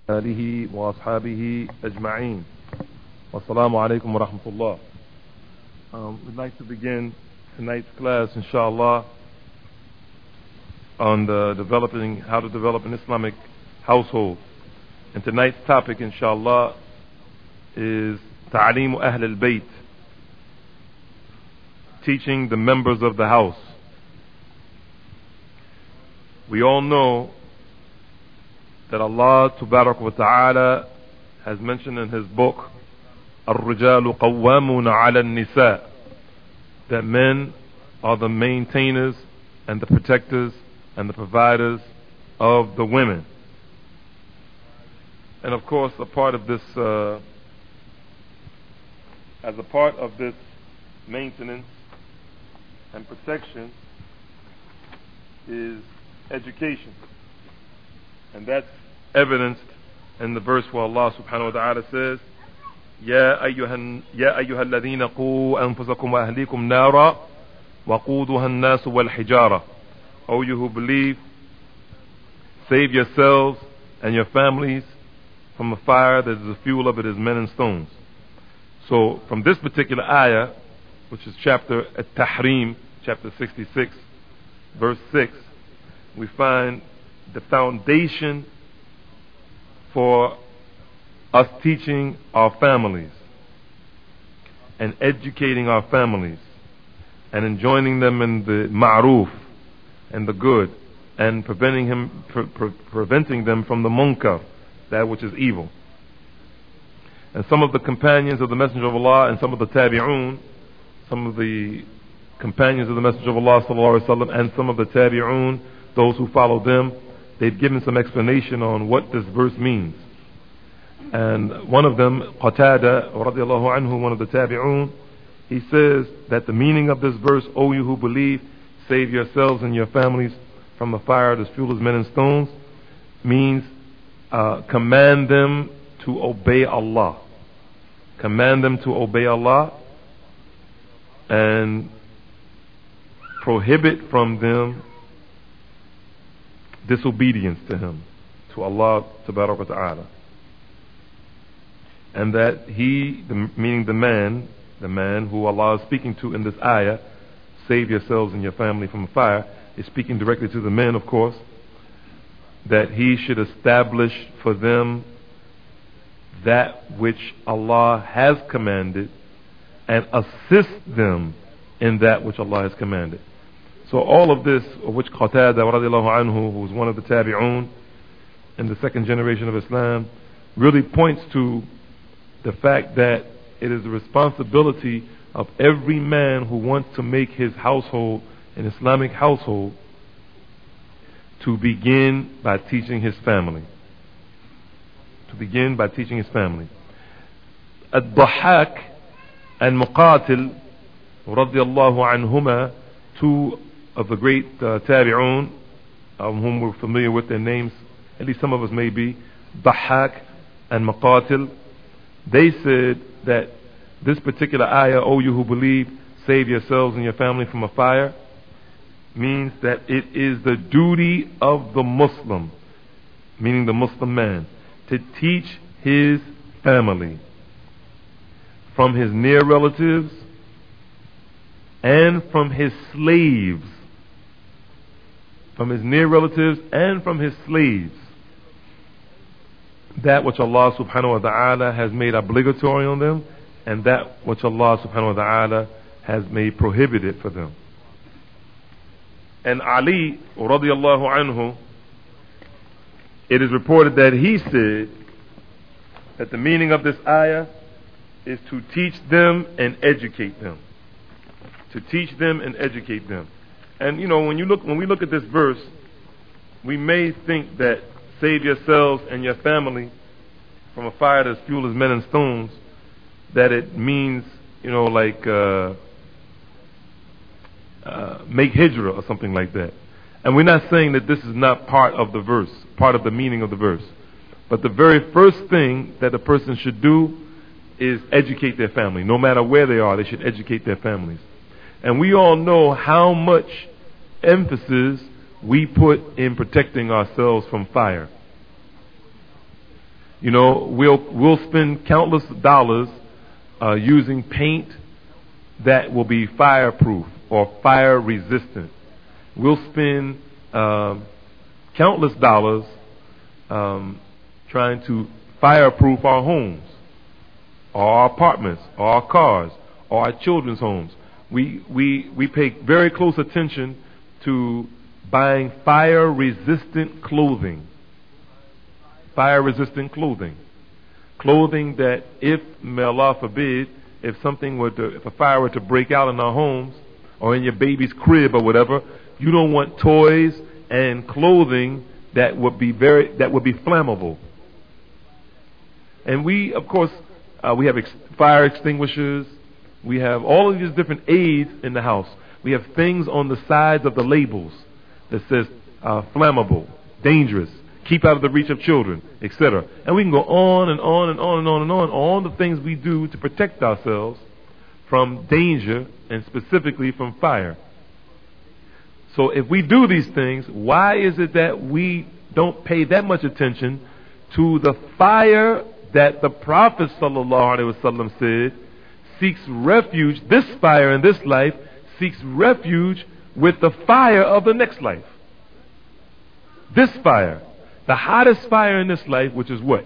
آله وأصحابه أجمعين والسلام عليكم ورحمة الله. We'd like to begin tonight's class, inshallah, on how to develop an Islamic household. And tonight's topic, inshallah, is Ta'aleem Ahl al-Bayt, teaching the members of the house. We all know that Allah Tabarak wa Ta'ala has mentioned in His book, Ar-Rijalu Qawwamuna 'ala an-Nisa, that men are the maintainers and the protectors and the providers of the women. And of course, as a part of this maintenance and protection is education. And that's evidenced in the verse where Allah subhanahu wa ta'ala says, يا أيها الذين قوا أنفسكم وأهليكم نارا وقودها الناس والحجارة. O you who believe, save yourselves and your families from a fire that is the fuel of it is men and stones. So from this particular ayah, which is chapter At-Tahrim, chapter 66, verse 6, we find the foundation for us teaching our families and educating our families and enjoining them in the ma'roof and the good and preventing them from the munkar, that which is evil. And some of the companions of the Messenger of Allah and some of the tabi'un, some of the companions of the Messenger of Allah sallallahu alaihi wasallam and some of the tabi'un, those who follow them, they've given some explanation on what this verse means. And one of them, Qatada radiallahu anhu, one of the tabi'un, he says that the meaning of this verse, O you who believe, save yourselves and your families from the fire that's fuel as men and stones, means command them to obey Allah. Command them to obey Allah and prohibit from them disobedience to Him, to Allah Tabarak wa Ta'ala. And that meaning the man who Allah is speaking to in this ayah, save yourselves and your family from fire, is speaking directly to the men, of course, that he should establish for them that which Allah has commanded and assist them in that which Allah has commanded. So all of this, of which Qatada radiallahu anhu, who was one of the tabi'un in the second generation of Islam, really points to the fact that it is the responsibility of every man who wants to make his household an Islamic household to begin by teaching his family. Ad-Dhahhak and Muqatil radiallahu anhuma, two of the great tabi'un, whom we're familiar with their names, at least some of us may be, Dhahhak and Muqatil, they said that this particular ayah, O you who believe, save yourselves and your family from a fire, means that it is the duty of the Muslim, meaning the Muslim man, to teach his family from his near relatives and from his slaves. From his near relatives and from his slaves. That which Allah subhanahu wa ta'ala has made obligatory on them, and that which Allah subhanahu wa ta'ala has made prohibited for them. And Ali radiallahu anhu, it is reported that he said that the meaning of this ayah is to teach them and educate them. To teach them and educate them. And you know, when we look at this verse, we may think that save yourselves and your family from a fire that's fuel as men and stones, that it means, you know, like make hijrah or something like that. And we're not saying that this is not part of the verse, part of the meaning of the verse. But the very first thing that a person should do is educate their family. No matter where they are, they should educate their families. And we all know how much emphasis we put in protecting ourselves from fire. We'll spend countless dollars using paint that will be fireproof or fire resistant. We'll spend countless dollars trying to fireproof our homes, or our apartments, or our cars, or our children's homes. We pay very close attention to buying fire resistant clothing. Fire resistant clothing. Clothing that, if, may Allah forbid, if a fire were to break out in our homes or in your baby's crib or whatever, you don't want toys and clothing that would be flammable. And we, of course, we have fire extinguishers. We have all of these different aids in the house. We have things on the sides of the labels that says flammable, dangerous, keep out of the reach of children, etc. And we can go on and on and on and on and on. All the things we do to protect ourselves from danger, and specifically from fire. So if we do these things, why is it that we don't pay that much attention to the fire that the Prophet ﷺ said seeks refuge? This fire in this life seeks refuge with the fire of the next life. This fire, the hottest fire in this life, which is what?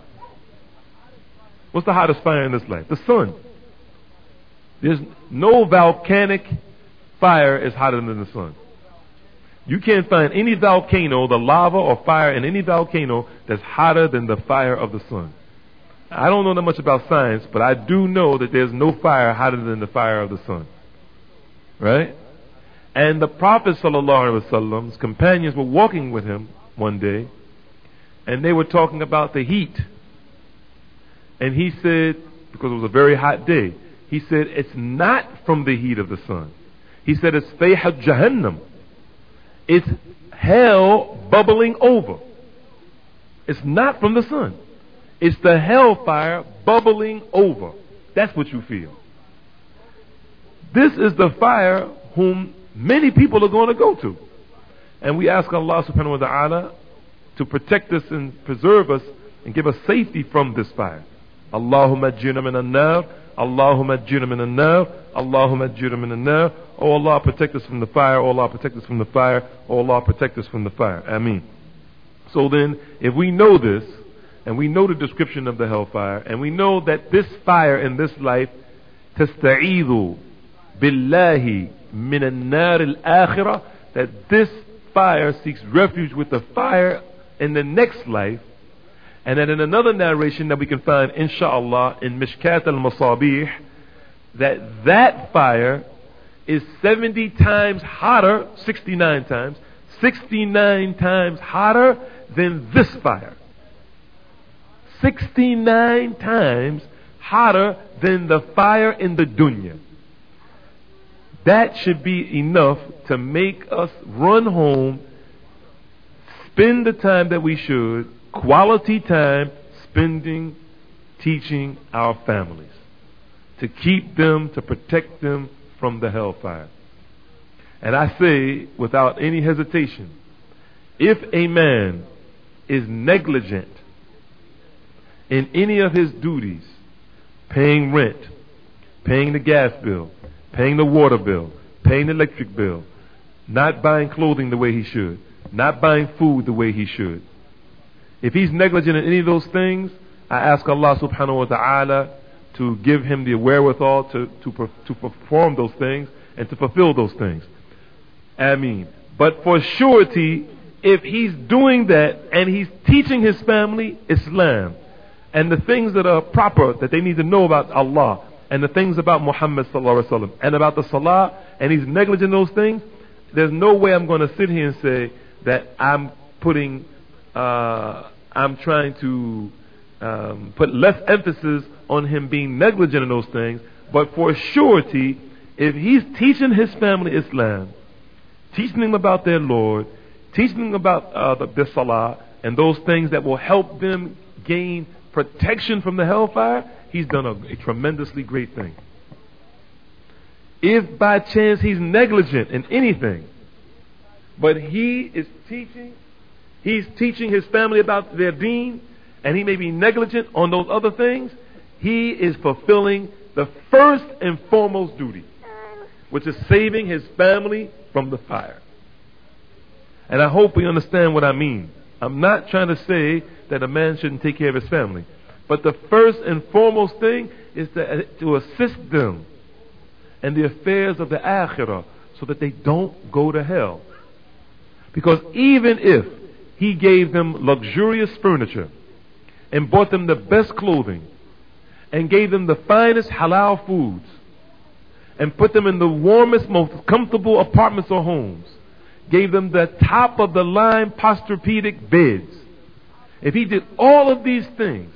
What's the hottest fire in this life? The sun. There's no volcanic fire is hotter than the sun. You can't find any volcano, the lava or fire in any volcano, that's hotter than the fire of the sun. I don't know that much about science, but I do know that there's no fire hotter than the fire of the sun. Right? And the Prophet ﷺ's companions were walking with him one day, and they were talking about the heat. And he said, because it was a very hot day, he said, it's not from the heat of the sun. He said, it's fayhat jahannam. It's hell bubbling over. It's not from the sun. It's the hellfire bubbling over. That's what you feel. This is the fire whom many people are going to go to. And we ask Allah subhanahu wa ta'ala to protect us and preserve us and give us safety from this fire. Allahumma ajirna min an-nar, Allahumma ajirna min an-nar, Allahumma ajirna min an-nar. Oh Allah, protect us from the fire. Oh Allah, protect us from the fire. Oh Allah, protect us from the fire. Ameen. So then, if we know this, and we know the description of the hellfire, and we know that this fire in this life, tasta'idhu billahi min an-nar al-akhirah, that this fire seeks refuge with the fire in the next life. And then in another narration that we can find, inshallah, in Mishkat al-Masabih, that fire is 70 times hotter, 69 times hotter than this fire. 69 times hotter than the fire in the dunya. That should be enough to make us run home, spend the time that we should, quality time, spending, teaching our families, to keep them, to protect them from the hellfire. And I say, without any hesitation, if a man is negligent in any of his duties, paying rent, paying the gas bill, paying the water bill, paying the electric bill, not buying clothing the way he should, not buying food the way he should, if he's negligent in any of those things, I ask Allah subhanahu wa ta'ala to give him the wherewithal to perform those things and to fulfill those things. Ameen. But for surety, if he's doing that and he's teaching his family Islam and the things that are proper that they need to know about Allah and the things about Muhammad sallallahu alaihi wasallam and about the salah, and he's negligent in those things, there's no way I'm going to sit here and say that I'm trying to put less emphasis on him being negligent in those things. But for surety, if he's teaching his family Islam, teaching them about their Lord, teaching them about the salah and those things that will help them gain protection from the hellfire, he's done a tremendously great thing. If by chance he's negligent in anything, but he's teaching his family about their deen, and he may be negligent on those other things, he is fulfilling the first and foremost duty, which is saving his family from the fire. And I hope we understand what I mean. I'm not trying to say that a man shouldn't take care of his family, but the first and foremost thing is to assist them in the affairs of the akhirah so that they don't go to hell. Because even if he gave them luxurious furniture and bought them the best clothing and gave them the finest halal foods and put them in the warmest, most comfortable apartments or homes, gave them the top of the line Posturepedic beds, if he did all of these things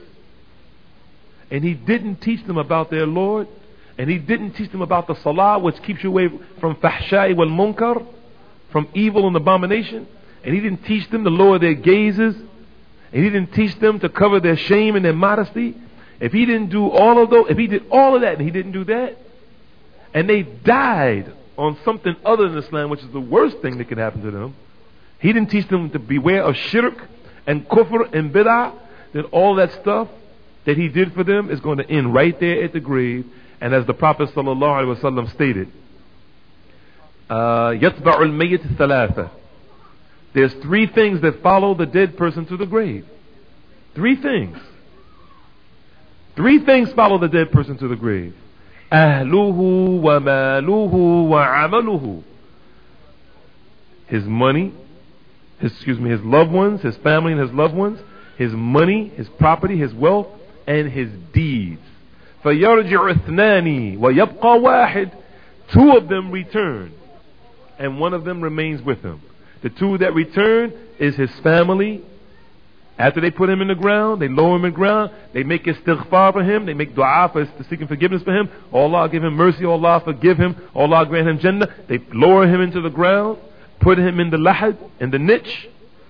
and he didn't teach them about their Lord, and he didn't teach them about the salah, which keeps you away from fahsha'i wal munkar, from evil and abomination, and he didn't teach them to lower their gazes, and he didn't teach them to cover their shame and their modesty, if he didn't do all of those, if he did all of that and he didn't do that, and they died on something other than Islam, which is the worst thing that could happen to them, he didn't teach them to beware of shirk and kufr and bid'ah, then all that stuff that he did for them is going to end right there at the grave. And as the Prophet ﷺ stated, يَتْبَعُ الْمَيِّتِ ثَلَاثَةً. There's three things that follow the dead person to the grave. Three things. Three things follow the dead person to the grave. أَهْلُهُ وَمَالُهُ وَعَمَلُهُ. His money, his loved ones, his family and his loved ones, his money, his property, his wealth, and his deeds. فَيَرْجِعُ اثْنَانِ وَيَبْقَى وَاحِدٌ. Two of them return, and one of them remains with him. The two that return is his family. After they put him in the ground, they lower him in the ground, they make istighfar for him, they make dua for seeking forgiveness for him. Allah give him mercy, Allah forgive him, Allah grant him Jannah. They lower him into the ground, put him in the lahad, in the niche.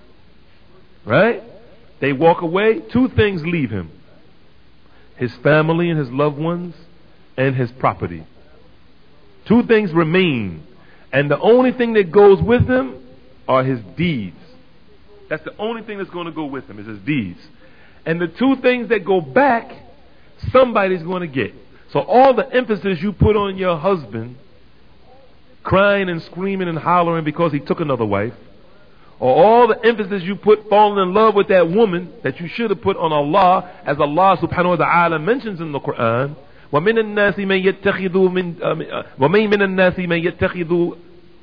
Right? They walk away. Two things leave him: his family and his loved ones, and his property. Two things remain, and the only thing that goes with him are his deeds. That's the only thing that's going to go with him, is his deeds. And the two things that go back, somebody's going to get. So all the emphasis you put on your husband crying and screaming and hollering because he took another wife, or all the emphasis you put falling in love with that woman that you should have put on Allah, as Allah subhanahu wa ta'ala mentions in the Quran, وَمِنَ النَّاسِ مَن يَتَّخِذُ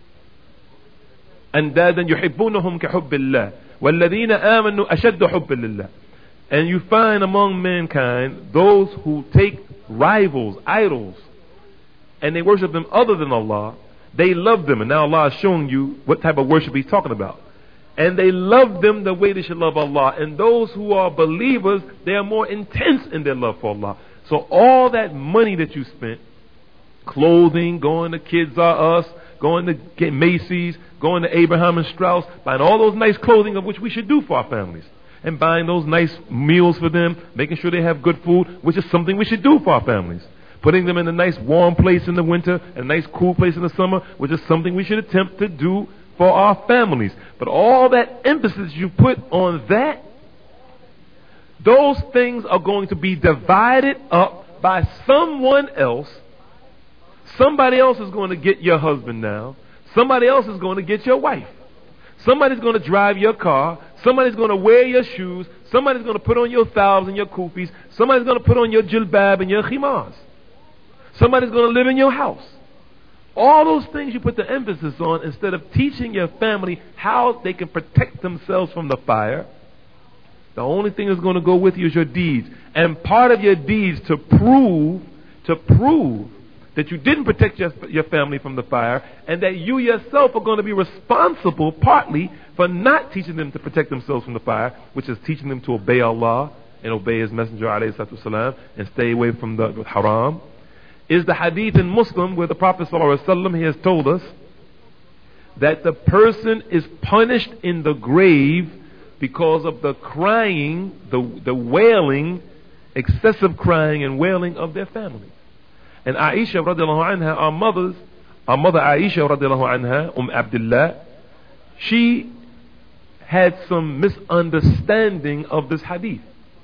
أَنْدَادًا يُحِبُّونَهُمْ كَحُبِّ اللَّهِ وَالَّذِينَ آمَنُوا أَشَدُّ حُبًّا لِلَّهِ. And you find among mankind those who take rivals, idols, and they worship them other than Allah. They love them, and now Allah is showing you what type of worship He's talking about. And they love them the way they should love Allah. And those who are believers, they are more intense in their love for Allah. So all that money that you spent, clothing, going to Kids R Us, going to get Macy's, going to Abraham and Strauss, buying all those nice clothing of which we should do for our families, and buying those nice meals for them, making sure they have good food, which is something we should do for our families. Putting them in a nice warm place in the winter, and a nice cool place in the summer, which is something we should attempt to do for our families. But all that emphasis you put on that, those things are going to be divided up by someone else. Somebody else is going to get your husband now. Somebody else is going to get your wife. Somebody's going to drive your car. Somebody's going to wear your shoes. Somebody's going to put on your thawbs and your kufis. Somebody's going to put on your jilbab and your khimars. Somebody's going to live in your house. All those things you put the emphasis on instead of teaching your family how they can protect themselves from the fire. The only thing that's going to go with you is your deeds. And part of your deeds to prove that you didn't protect your family from the fire, and that you yourself are going to be responsible partly for not teaching them to protect themselves from the fire, which is teaching them to obey Allah and obey His Messenger ﷺ and stay away from the haram, is the hadith in Muslim where the Prophet ﷺ, he has told us that the person is punished in the grave because of the crying, the wailing, excessive crying and wailing of their family. And Aisha radiallahu anha, our mother Aisha radiallahu anha, Abdullah, she had some misunderstanding of this hadith.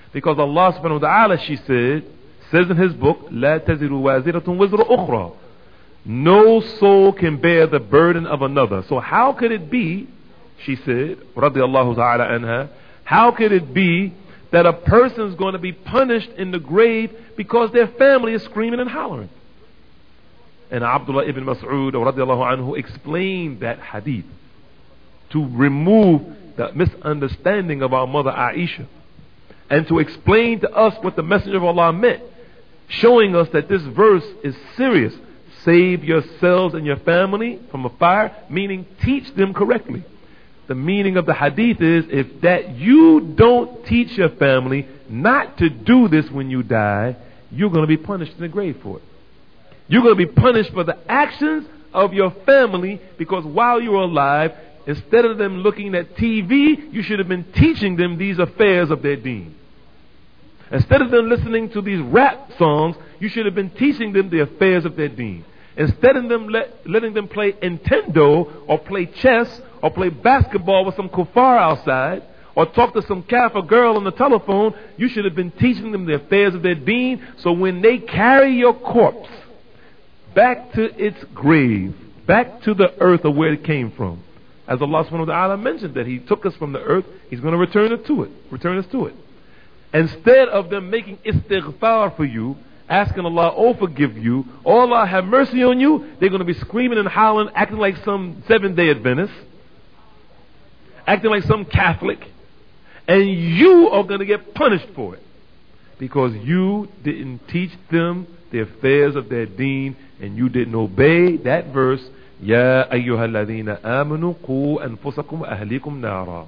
Because Allah subhanahu wa ta'ala, she says in His book, لا تزر وازرة وزر أخرى. No soul can bear the burden of another. So how could it be, she said, radiallahu ta'ala anha, how could it be that a person is going to be punished in the grave because their family is screaming and hollering? And Abdullah ibn Mas'ud radiallahu anhu explained that hadith to remove the misunderstanding of our mother Aisha, and to explain to us what the Messenger of Allah meant, showing us that this verse is serious. Save yourselves and your family from a fire, meaning teach them correctly. The meaning of the hadith is, if that you don't teach your family not to do this when you die, you're going to be punished in the grave for it. You're going to be punished for the actions of your family, because while you were alive, instead of them looking at TV, you should have been teaching them these affairs of their deen. Instead of them listening to these rap songs, you should have been teaching them the affairs of their deen. Instead of them letting them play Nintendo or play chess or play basketball with some kuffar outside or talk to some kafir girl on the telephone, you should have been teaching them the affairs of their deen, so when they carry your corpse back to its grave, back to the earth of where it came from, as Allah subhanahu wa ta'ala mentioned that He took us from the earth, He's going to return us to it. Instead of them making istighfar for you, asking Allah, oh forgive you, oh Allah have mercy on you, they're going to be screaming and howling, acting like some Seventh-day Adventist, acting like some Catholic, and you are going to get punished for it, because you didn't teach them the affairs of their deen, and you didn't obey that verse, Ya ayyuhal ladhina amanu qu anfusakum ahlikum nara.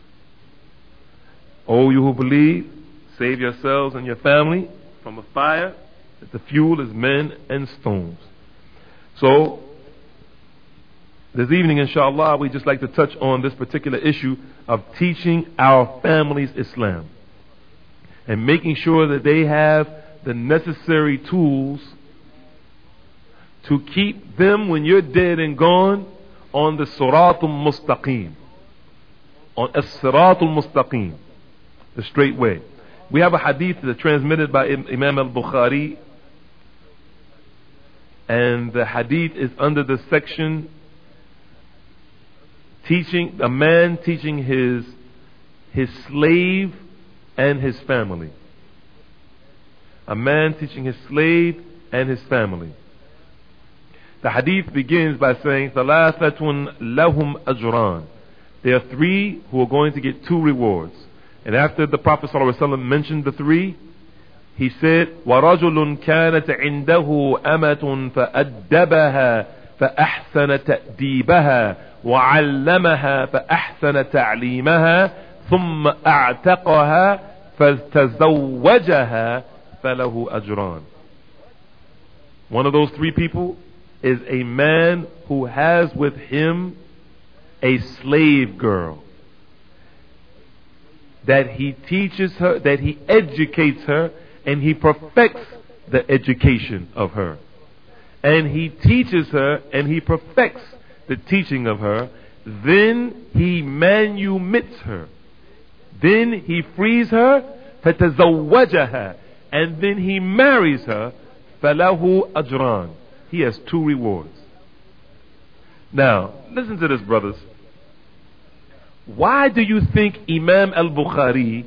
O you who believe, save yourselves and your family from a fire, that the fuel is men and stones. So, this evening, inshallah, we just like to touch on this particular issue of teaching our families Islam and making sure that they have the necessary tools to keep them, when you're dead and gone, on the Siratul Mustaqim, on As-Siratul Mustaqim, the straight way. We have a hadith that's transmitted by Imam al-Bukhari, and the hadith is under the section teaching a man teaching his slave and his family. A man teaching his slave and his family. The hadith begins by saying, ثَلَاثَةٌ لَهُمْ أَجْرَانِ. There are three who are going to get two rewards. And after the Prophet ﷺ mentioned the three, he said, وَرَجُلٌ كَانَتْ عِنْدَهُ أَمَةٌ فَأَدَّبَهَا فَأَحْسَنَ تَأْدِيبَهَا وَعَلَّمَهَا فَأَحْسَنَ تَعْلِيمَهَا ثُمَّ أَعْتَقَهَا فَتَزَوَّجَهَا فَلَهُ أَجْرَانِ. One of those three people is a man who has with him a slave girl, that he teaches her, that he educates her, and he perfects the education of her. And he teaches her and he perfects the teaching of her. Then he manumits her. Then he frees her, فَتَزَوَّجَهَا, and then he marries her, فَلَهُ أَجْرَانِ. He has two rewards. Now, listen to this, brothers. Why do you think Imam al-Bukhari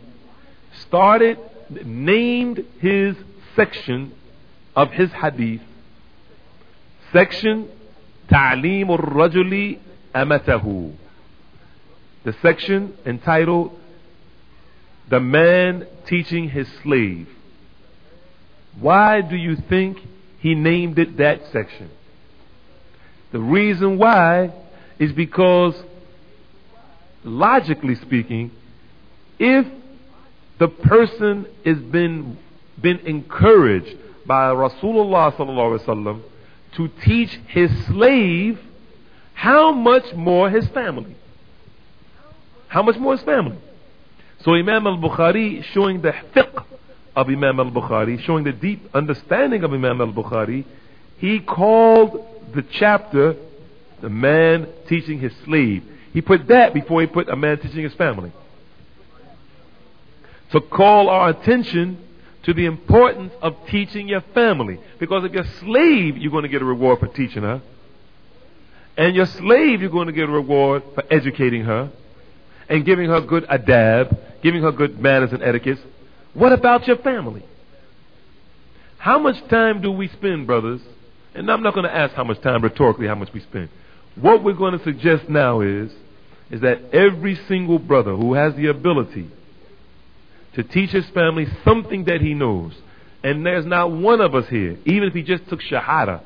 named his section of his hadith, section Ta'lim al-Rajuli Amatahu, the section entitled The Man Teaching His Slave? Why do you think he named it that section? The reason why is because, logically speaking, if the person has been encouraged by Rasulullah sallallahu alaihi wasallam to teach his slave, how much more his family? How much more his family? So Imam al-Bukhari, showing the fiqh of Imam al-Bukhari, showing the deep understanding of Imam al-Bukhari, he called the chapter The Man Teaching His Slave. He put that before he put a man teaching his family. to call our attention to the importance of teaching your family. Because if you're a slave, you're going to get a reward for teaching her. And your slave, you're going to get a reward for educating her and giving her good adab, giving her good manners and etiquette. What about your family? How much time do we spend, brothers? And I'm not going to ask how much time rhetorically, how much we spend. What we're going to suggest now is that every single brother who has the ability to teach his family something that he knows, and there's not one of us here, even if he just took Shahada,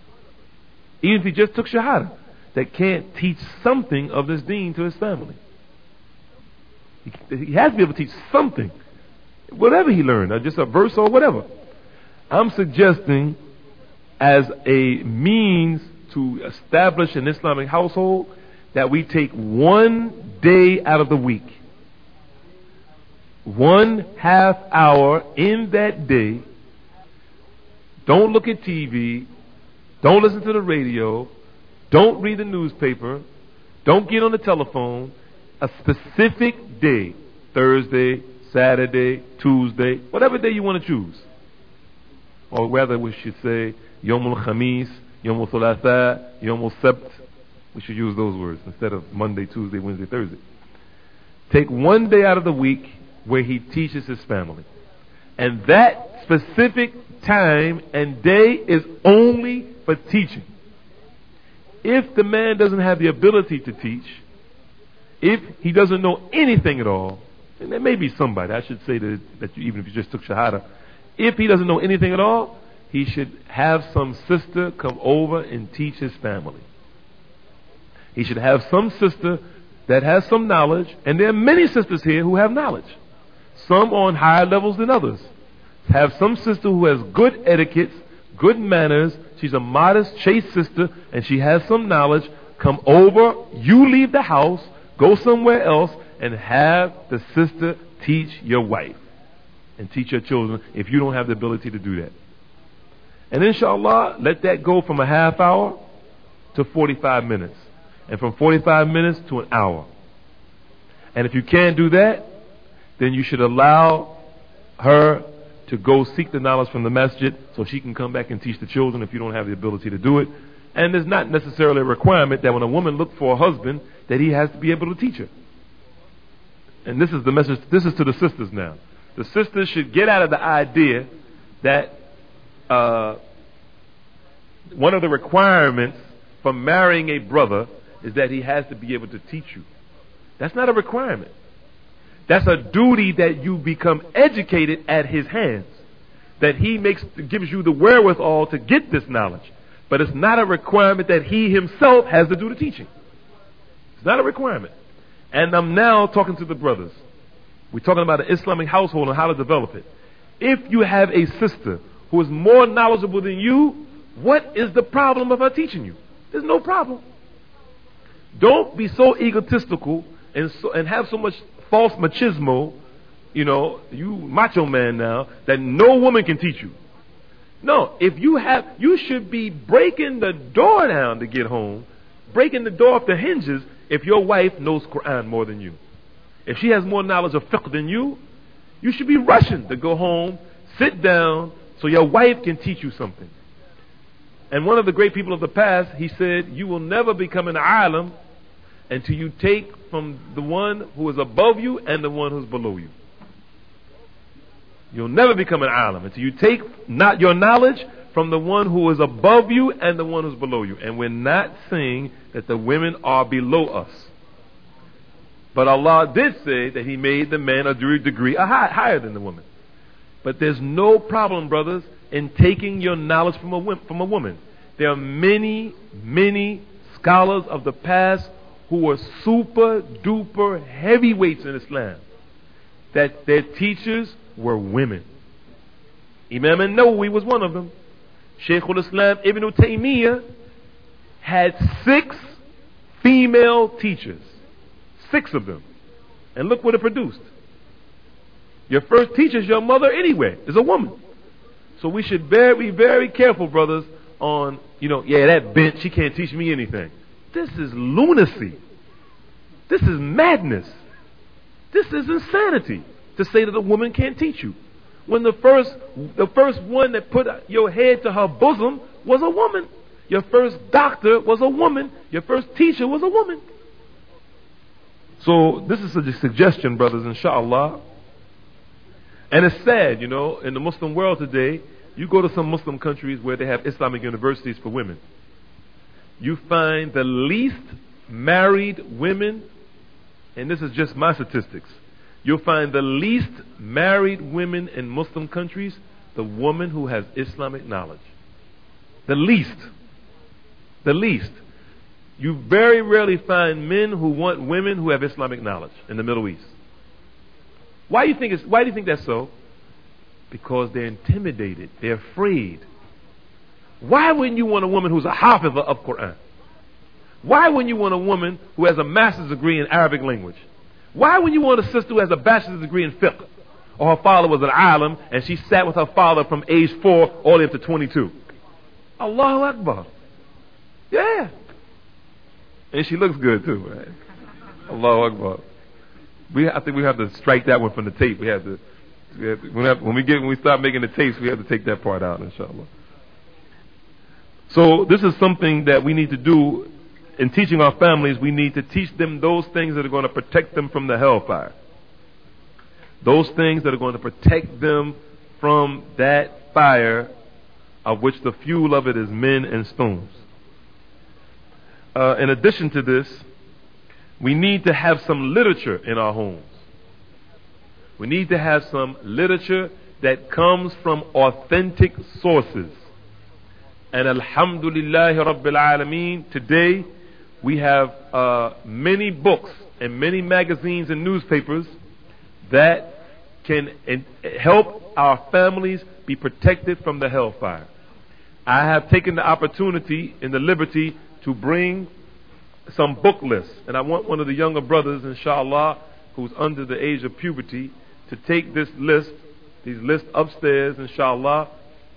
that can't teach something of this deen to his family. He has to be able to teach something, whatever he learned, or just a verse or whatever. I'm suggesting as a means to establish an Islamic household that we take 1 day out of the week, 1/2 hour in that day. Don't look at TV, don't listen to the radio, don't read the newspaper, don't get on the telephone. A specific day, Thursday, Saturday, Tuesday, whatever day you want to choose. Or rather we should say Yomul Khamis, Yomul Thulatha, Yomul Sabt. We should use those words instead of Monday, Tuesday, Wednesday, Thursday. Take 1 day out of the week where he teaches his family. And that specific time and day is only for teaching. If the man doesn't have the ability to teach, if he doesn't know anything at all, and there may be somebody, I should say that even if you just took Shahada, if he doesn't know anything at all, he should have some sister come over and teach his family. He should have some sister that has some knowledge, and there are many sisters here who have knowledge. Some on higher levels than others. Have some sister who has good etiquette, good manners, she's a modest, chaste sister, and she has some knowledge. Come over, you leave the house, go somewhere else, and have the sister teach your wife and teach your children if you don't have the ability to do that. And inshallah, let that go from a 1/2 hour to 45 minutes. And from 45 minutes to an hour. And if you can't do that, then you should allow her to go seek the knowledge from the masjid so she can come back and teach the children if you don't have the ability to do it. And there's not necessarily a requirement that when a woman looks for a husband that he has to be able to teach her. And this is the message, this is to the sisters now. The sisters should get out of the idea that one of the requirements for marrying a brother is that he has to be able to teach you. That's not a requirement. That's a duty that you become educated at his hands. That he gives you the wherewithal to get this knowledge. But it's not a requirement that he himself has to do the teaching. It's not a requirement. And I'm now talking to the brothers. We're talking about an Islamic household and how to develop it. If you have a sister who is more knowledgeable than you, what is the problem of her teaching you? There's no problem. Don't be so egotistical and have so much false machismo, you macho man now, that no woman can teach you. No, you should be breaking the door down to get home, breaking the door off the hinges if your wife knows Quran more than you. If she has more knowledge of fiqh than you, you should be rushing to go home, sit down, so your wife can teach you something. And one of the great people of the past, he said, you will never become an alim until you take from the one who is above you and the one who's below you. You'll never become an alim until you take not your knowledge from the one who is above you and the one who's below you. And we're not saying that the women are below us. But Allah did say that He made the man a degree higher than the woman. But there's no problem, brothers, in taking your knowledge from a woman. There are many, many scholars of the past who were super duper heavyweights in Islam, that their teachers were women. Imam an-Nawawi was one of them. Shaykh al-Islam Ibn Taymiyyah had 6 female teachers. 6 of them. And look what it produced. Your first teacher is your mother anyway, is a woman. So we should be very careful, brothers, on, that bench, she can't teach me anything. This is lunacy. This is madness. This is insanity. to say that a woman can't teach you. When the first one that put your head to her bosom was a woman. Your first doctor was a woman. Your first teacher was a woman. So this is a suggestion, brothers, inshallah. And it's sad, you know, in the Muslim world today, you go to some Muslim countries where they have Islamic universities for women. You find the least married women, and this is just my statistics, you'll find the least married women in Muslim countries, the woman who has Islamic knowledge. The least. The least. You very rarely find men who want women who have Islamic knowledge in the Middle East. Why do you think that's so? Because they're intimidated. They're afraid. Why wouldn't you want a woman who's a hafiza of Quran? Why wouldn't you want a woman who has a master's degree in Arabic language? Why wouldn't you want a sister who has a bachelor's degree in fiqh? Or her father was an alim and she sat with her father from age 4 all the way up to 22. Allahu Akbar. Yeah. And she looks good too, right? Allahu Akbar. I think we have to strike that one from the tape. When we start making the tapes, we have to take that part out, inshallah. So this is something that we need to do in teaching our families. We need to teach them those things that are going to protect them from the hellfire. Those things that are going to protect them from that fire, of which the fuel of it is men and stones. In addition to this, we need to have some literature in our homes. We need to have some literature that comes from authentic sources. And alhamdulillahi rabbil alameen, today we have many books and many magazines and newspapers that can help our families be protected from the hellfire. I have taken the opportunity and the liberty to bring some book lists, and I want one of the younger brothers, inshallah, who's under the age of puberty, to take these lists upstairs, inshallah,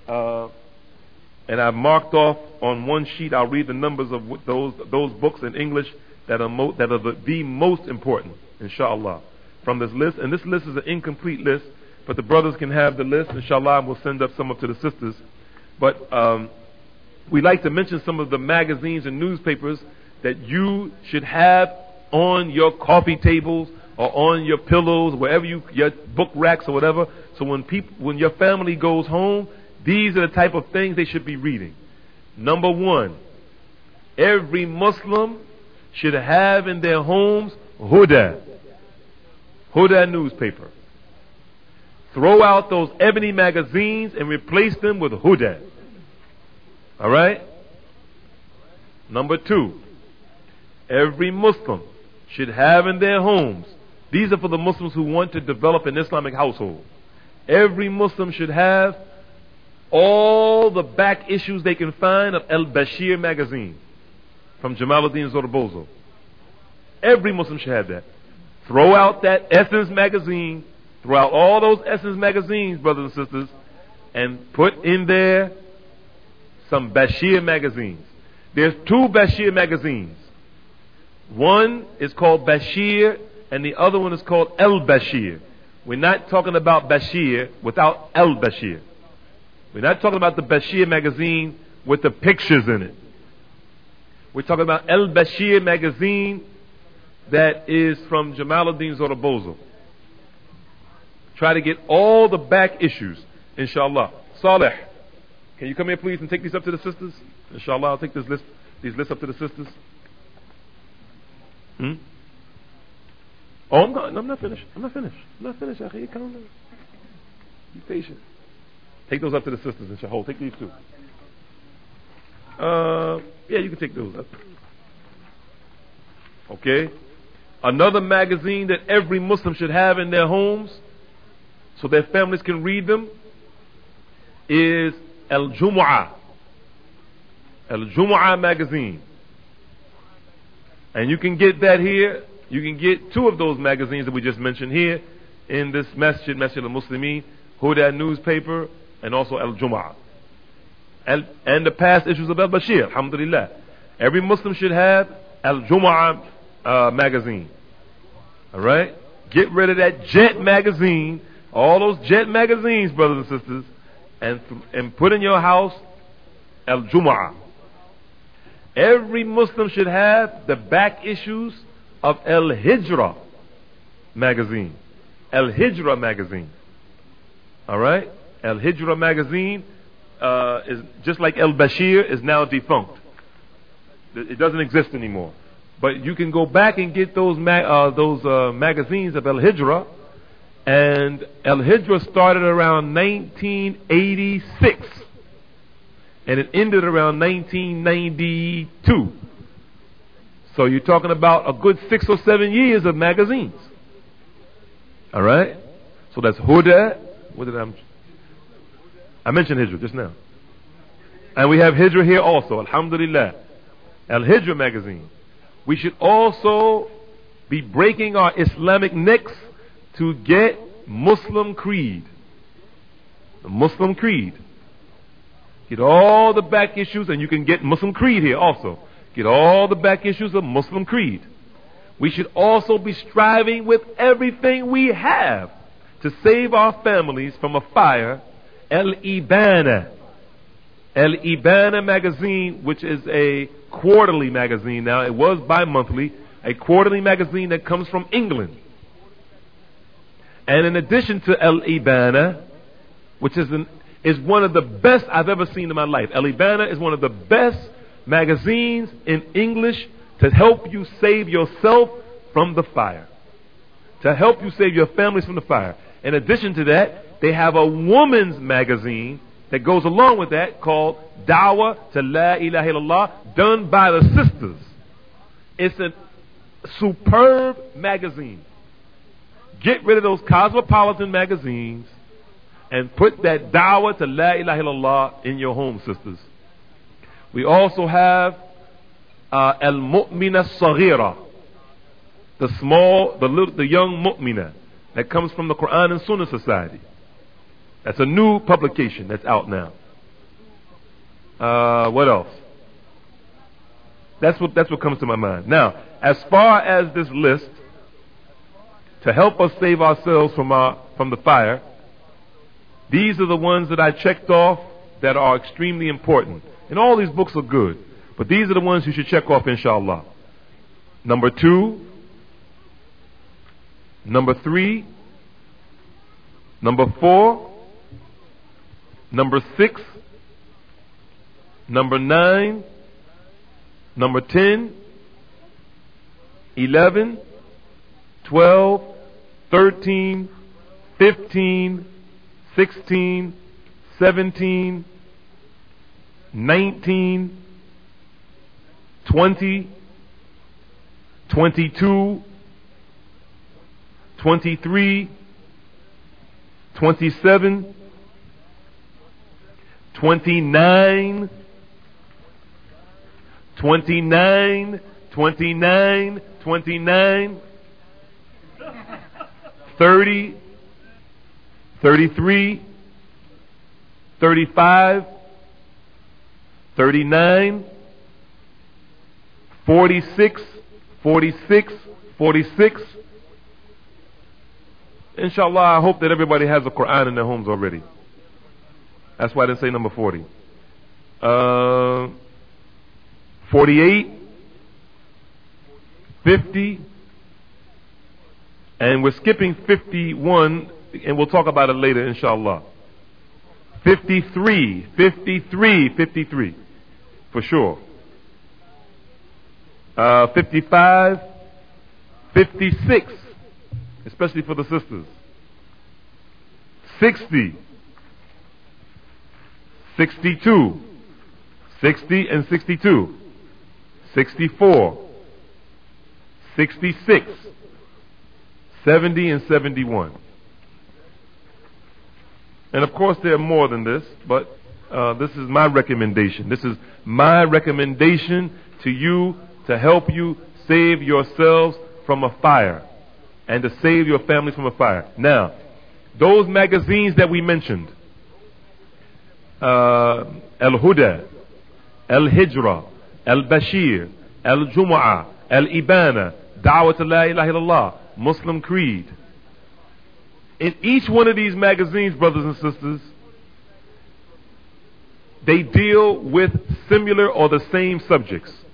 and I've marked off on one sheet. I'll read the numbers of those books in English that are the most important, inshallah, from this list. And this list is an incomplete list, but the brothers can have the list, inshallah, and we'll send up some up to the sisters. But we like to mention some of the magazines and newspapers that you should have on your coffee tables or on your pillows, wherever your book racks or whatever. So when your family goes home, these are the type of things they should be reading. Number one, every Muslim should have in their homes Huda newspaper. Throw out those ebony magazines and replace them with Huda. All right? Number two, every Muslim should have in their homes, these are for the Muslims who want to develop an Islamic household. Every Muslim should have all the back issues they can find of Al-Bashir magazine from Jamaluddin Zorbozo. Every Muslim should have that. Throw out that Essence magazine, throw out all those Essence magazines, brothers and sisters, and put in there some Bashir magazines. There's 2 Bashir magazines. One is called Bashir and the other one is called Al-Bashir. We're not talking about Bashir without Al-Bashir. We're not talking about the Bashir magazine with the pictures in it. We're talking about Al-Bashir magazine that is from Jamaluddin Zorbozo. Try to get all the back issues, inshallah. Saleh, can you come here please and take these up to the sisters? Inshallah, I'll take these lists up to the sisters. Oh, I'm not finished. I'm not finished, Akhi. Calm down. Be patient. Take those up to the sisters, inshallah. Take these too. Yeah, you can take those up. Okay. Another magazine that every Muslim should have in their homes so their families can read them is Al-Jumu'ah. Al-Jumu'ah magazine. And you can get that here. You can get 2 of those magazines that we just mentioned here in this Masjid al-Muslimin, Huda newspaper, and also Al-Jumu'ah. And the past issues of Al-Bashir, alhamdulillah. Every Muslim should have Al-Jumu'ah magazine. Alright? Get rid of that Jet magazine, all those Jet magazines, brothers and sisters, and put in your house Al-Jumu'ah. Every Muslim should have the back issues of Al-Hijra magazine. Al-Hijra magazine. Alright? Al-Hijra magazine is just like Al-Bashir, is now defunct. It doesn't exist anymore. But you can go back and get those magazines of Al-Hijra. And Al-Hijra started around 1986. And it ended around 1992. So you're talking about a good 6 or 7 years of magazines. Alright? So that's Huda. What did I mentioned Hijra just now. And we have Hijra here also. Alhamdulillah. Al-Hijra magazine. We should also be breaking our Islamic necks to get Muslim Creed. The Muslim Creed. Get all the back issues, and you can get Muslim Creed here also. Get all the back issues of Muslim Creed. We should also be striving with everything we have to save our families from a fire. Al-Ibana. Al-Ibana magazine, which is a quarterly magazine now. It was bi-monthly. A quarterly magazine that comes from England. And in addition to Al-Ibana, which is one of the best I've ever seen in my life. Al-Ibana is one of the best magazines in English to help you save yourself from the fire. To help you save your families from the fire. In addition to that, they have a woman's magazine that goes along with that called Dawah to La ilaha illallah, done by the sisters. It's a superb magazine. Get rid of those cosmopolitan magazines and put that Dawah to La ilaha illallah in your home, sisters. We also have Al-Mu'mina Saghira, the young Mu'mina that comes from the Quran and Sunnah Society. That's a new publication that's out now. What else? That's what comes to my mind. Now, as far as this list, to help us save ourselves from the fire, these are the ones that I checked off that are extremely important. And all these books are good, but these are the ones you should check off, inshallah. Number 2, number 3, number 4, number 6, number 9, number 10, 11, 12, 13, 15, 16, 17, 19, 20, 22, 23, 27, 29, 29, 29, 29, 30, 33, 35, 39, 46, 46, 46. Inshallah, I hope that everybody has a Quran in their homes already. That's why I didn't say number 40. 48, 50, and we're skipping 51, and we'll talk about it later, inshallah. 53, 53, 53, for sure. 55, 56, especially for the sisters. 60, 62, 60 and 62, 64, 66, 70 and 71. And of course there are more than this, but this is my recommendation. This is my recommendation to you to help you save yourselves from a fire and to save your family from a fire. Now, those magazines that we mentioned, Al-Huda, Al-Hijra, Al-Bashir, Al-Jumu'ah, Al-Ibana, Da'wah to La ilaha illallah, Muslim Creed, In each one of these magazines, brothers and sisters, they deal with similar or the same subjects.